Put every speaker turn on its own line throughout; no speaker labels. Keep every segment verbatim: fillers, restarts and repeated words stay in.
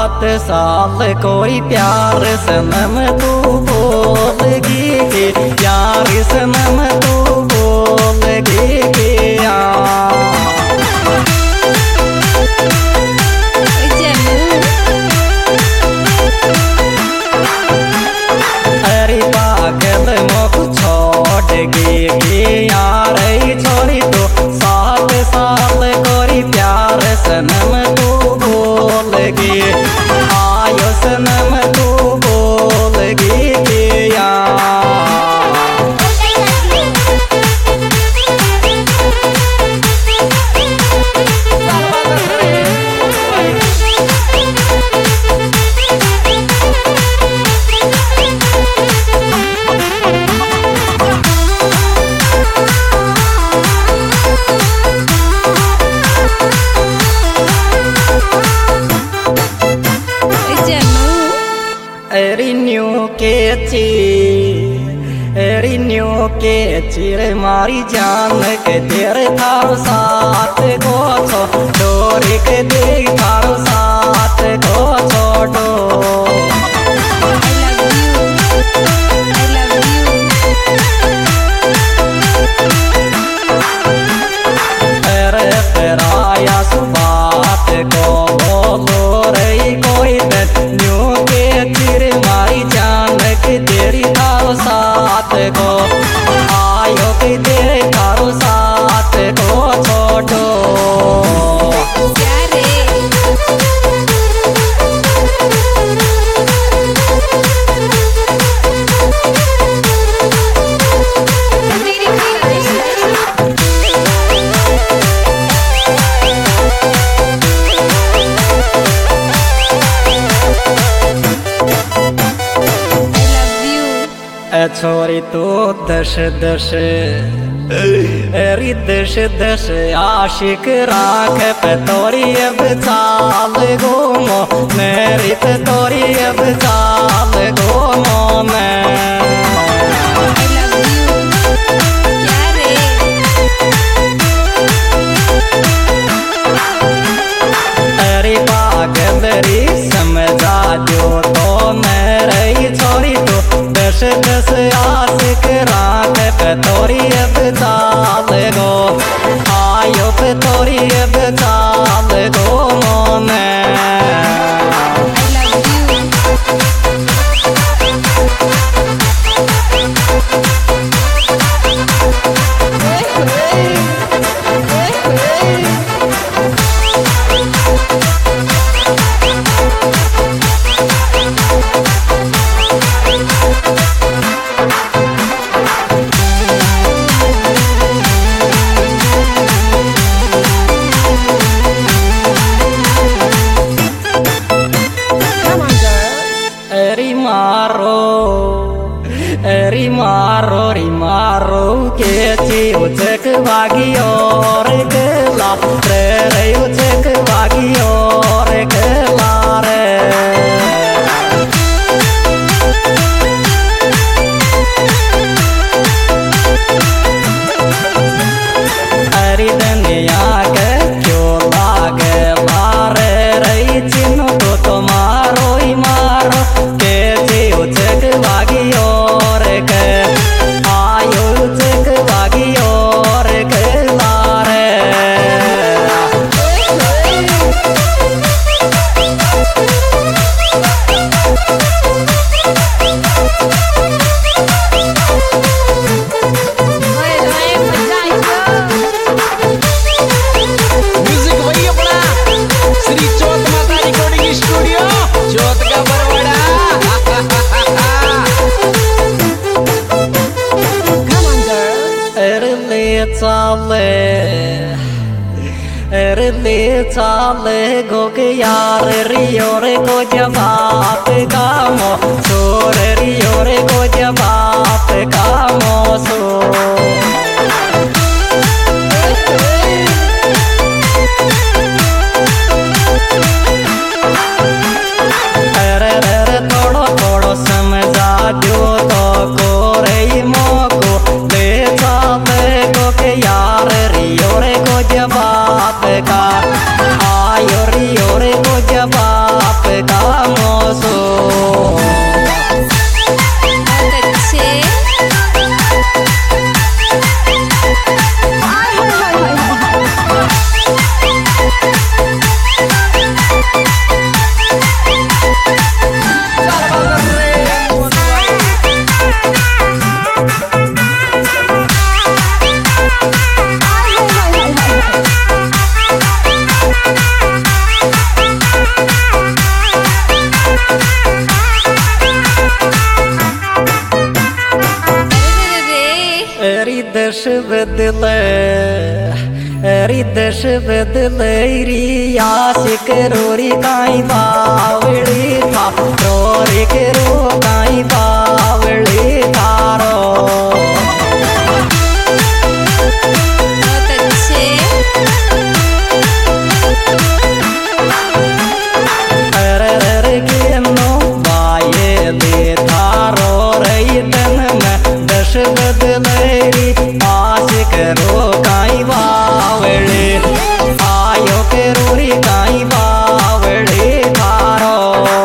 सात साल कोई प्यार सनम तू बोलगी के प्यार सनम तू बोलगी के अरे पागल मोक छोड़ गे यार छोड़ी तो सात साल कोई प्यार सनम तू बोलगी आयो सनम तू बोलगी के रिन्यू के चीर रिन्यू के चीर मारी जान के तेरे थारो साथ को छो डोरी के देख थारो साथ को छोड़ो अरे तेराया सुबात को बोलो रे कोई न्यू के चीर मारी जान के तेरी थारो साथ को आयो के तेरे थारो साथ को छोड़ो छोरी तो दश दश री दश दश आशिक राख पे तोरी अब चाल घूमो मेरी पे तोरी अब चाल घूमो मैं अरे पागल री समझा जो तो मेरी छोरी तो दश दश आशिक राख पे तोरी अब चाल गो आयो पे तोरी अब चाल गो मोने री मारो री मारो री मारो के ची उचक भागी और गला रे रे उचक भागी और गला रे हरी दुनिया के क्यों लागे मारे रे चिन्ह तो तुम्हारो ही मारो के जी उचक भागी और के आयो उचक भागी और के लारे चाले ले चाले गो के यार रियो रे को जवाब कामो सोर रियो रे को जवाब कामो सो अरे रे थोड़ो थोड़ो समझा जो तो को रे मोको ले चाले गो के यार रियो रे को जवाब का आयो रियो रे को जवाब का देश बदले री देश बदले री आशिक रोरी काई बावड़ी था रोरी के रो काई बावड़ी थारो
बहुत अच्छे
अरे रे के नो बाये दे थारो रही तन में देश बदले री आशिक रो काई बावड़ी आयो के रोरी काई बावड़ी थारो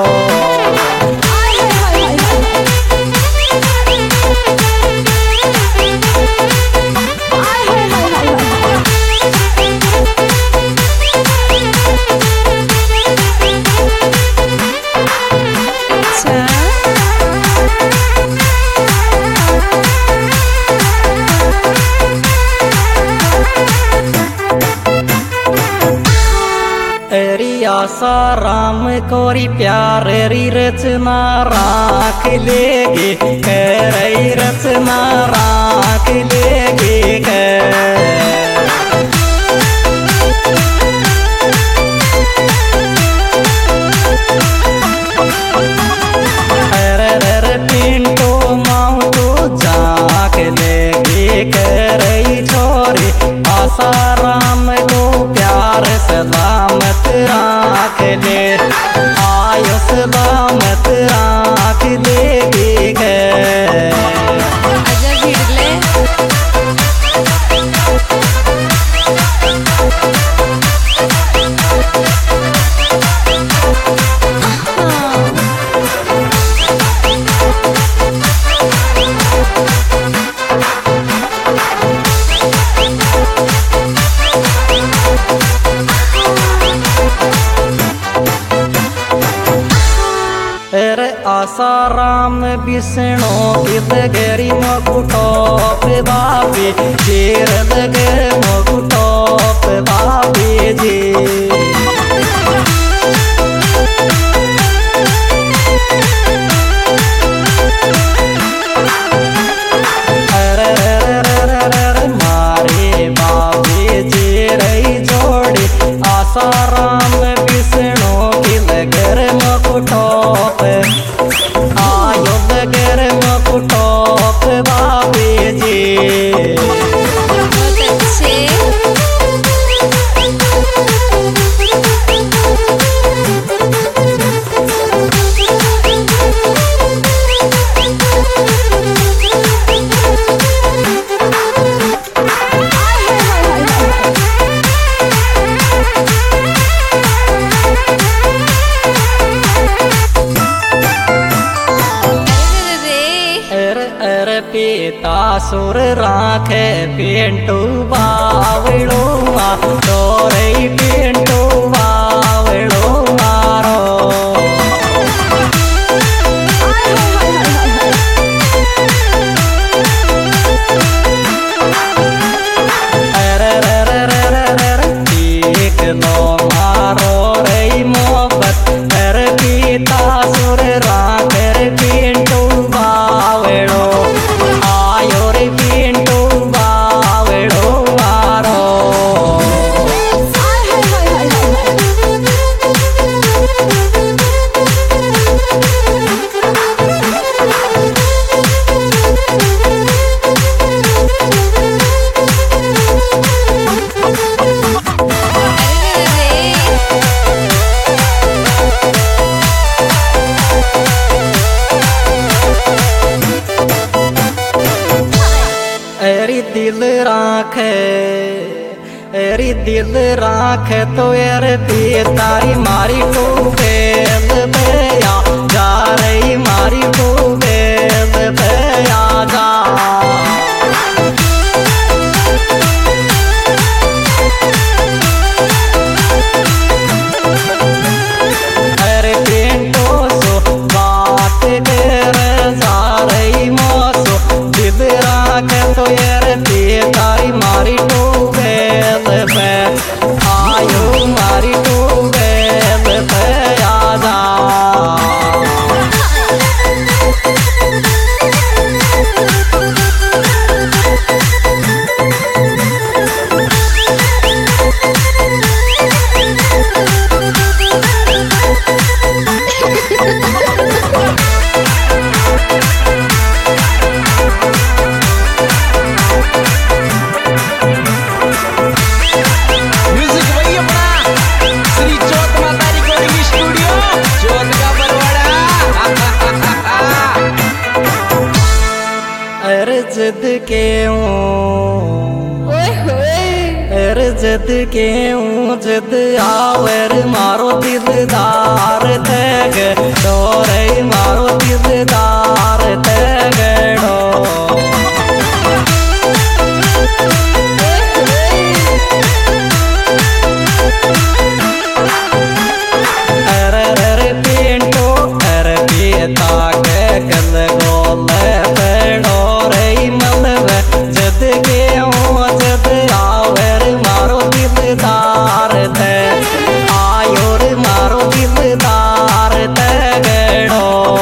एरी आशा राम कोरी प्यार री रचना राख लेगी करई रचना राख लेगी अरे रे पिंटो माऊ तो जाक लेगी करई छोरी आशा राम को प्यार सलामत राख ले आयो सलामत राख लेगी
आजा भिड़ले
अरे आशा राम बिष्णु इद गरी मकुटोप बाबी चेर लगे मकुटोप बाबी जी अरे मारे बाबी जी रही जोड़ी आशा राम बिष्णु की लगर मकुटोप आयो लगर मकुटोप बाबी जी
बहुत अच्छे
पिता सुर राखे पिंटू बावड़ो तोरे पिंटू बावड़ो मारो अरे रे रे रे रे रे ठीक लो मारो रे मोहब्बत अरे पिता सुर राखे पिंटू बावड़ो आयो रे पिंटू बावड़ो मारो एरी दिल राखे एरी दिल राखे तो यार पी तारी मारी को बेल बेया जा रही मारी को बेल बेया जा अरे पिंटो सो बात कर जा रही मोसो दिल राखे तो यार पी तारी मारी को बेल बे आयो मारी को बेल बे जद के जिद आवर मारो दिलदार थे गड़ो रे मारो दिलदार थे गड़ो अरे अरे पिंटू अरे पिता के कल गोले पेड़ो रे मलवे जद के जद आवर मारो दिलदार थे आयोर मारो दिलदार थे गड़ो।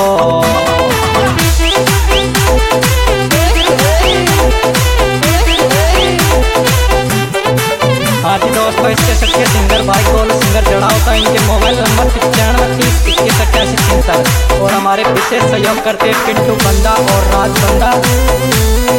हाँ जी दोस्तों, इसके सच्चे सिंगर भाई गोल सिंगर जड़ा होता है। इनके मोबाइल नंबर पचानवे तीस इक्कीस इक्यासी छिहत्तर और हमारे विशेष सहयोग करते हैं पिंटू बंदा और राज बंदा।